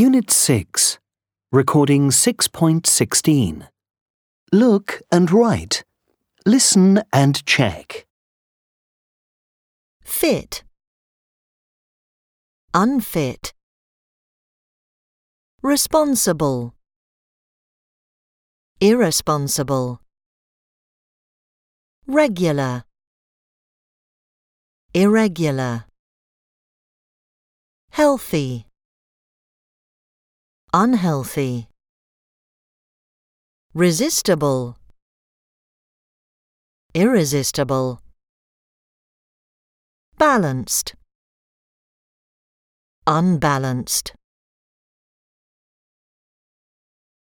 Unit 6, Recording 6.16. Look and write. Listen and check. Fit. Unfit. Responsible. Irresponsible. Regular. Irregular. Healthy. Unhealthy. Resistible. Irresistible. Balanced. Unbalanced.